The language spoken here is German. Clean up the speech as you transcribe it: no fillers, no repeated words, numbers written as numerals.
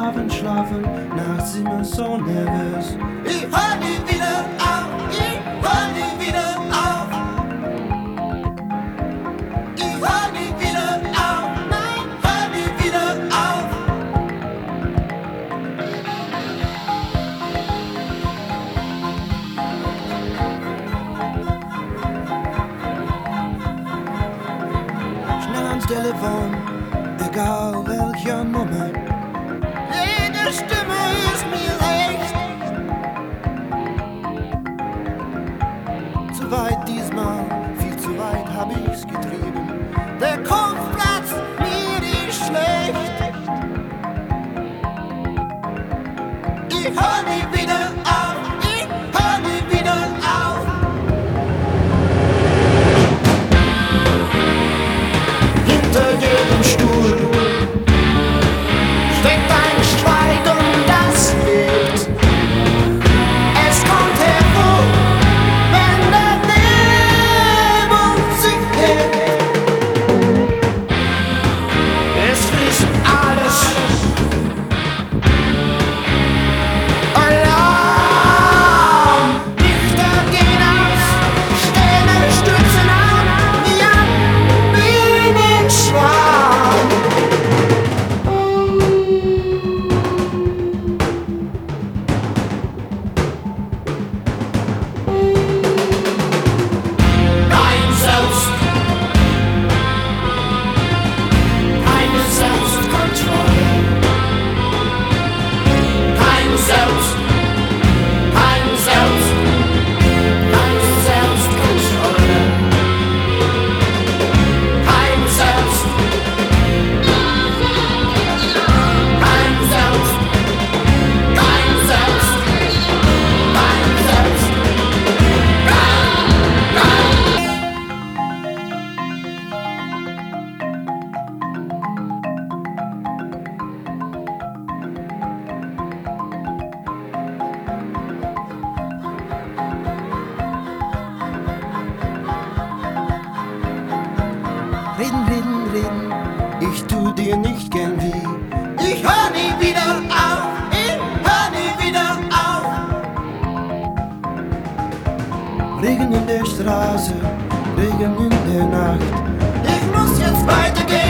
schlafen, schlafen, nachts immer so nervös. Ich hör nie wieder auf, ich hör nie wieder auf. Ich hör nie wieder auf, nein, hör nie wieder auf. Schnell ans Telefon, egal welcher Nummer. Jede Stimme ist mir recht. Zu weit diesmal, viel zu weit hab ich's getrieben. Der Kopf platzt, mir ist schlecht. Ich hör nie wieder auf, ich hör nie wieder auf. Hinter jedem Stuhl Steckt ein Schweigen, das lebt. Es kommt hervor, wenn der Nebel sich hebt. Es fließt alles. Alarm! Lichter gehen aus, Sterne stürzen an, wie ein Bienenschwarm. Kein Selbst, keine Selbstkontrolle. Kein Selbst, kein Selbst, keine Selbstkontrolle. Kein Selbst, kein Selbst, kein Selbst, kein Selbst. reden, reden, reden. Ich tu dir nicht gern weh. Ich hör nie wieder auf, ich hör nie wieder auf. Regen in der Straße, Regen in der Nacht. Ich muss jetzt weitergehen.